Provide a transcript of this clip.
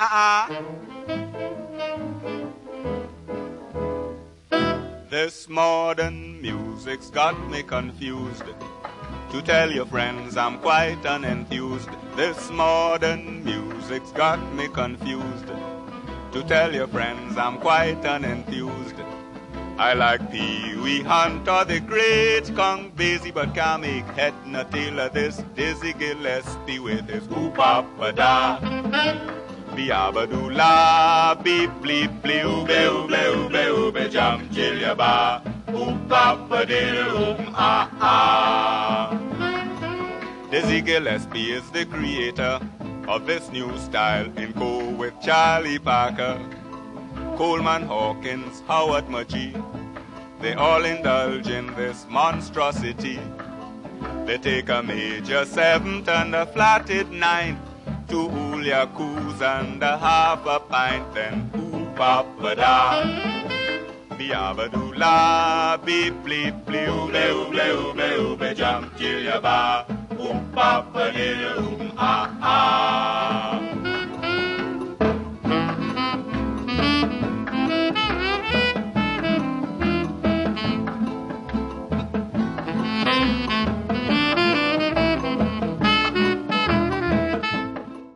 This modern music's got me confused. To tell your friends I'm quite unenthused. This modern music's got me confused. To tell your friends I'm quite unenthused. I like Pee Wee Hunt or the great Count Basie, but can't make head nor tail of this Dizzy Gillespie with his whoop-up-a-da. Be-a-ba-doo-la, beep-bleep-blee, oobe, oobe, oobe, oobe, jam, chill-ya-ba, oop-up-a-diddle-oop-ah-ah. Dizzy Gillespie is the creator of this new style in co with Charlie Parker, Coleman Hawkins, Howard Mudgee. They all indulge in this monstrosity. They take a major seventh and a flatted ninth, two Julia coos and a half a pint, then oop-up-a-da. Be-a-ba-doo-la, beep-bleep-blee, ooble, ooble, ooble, ooble, jump, chill-ya-ba, oop-up-a-diddle-oop-ah-ah.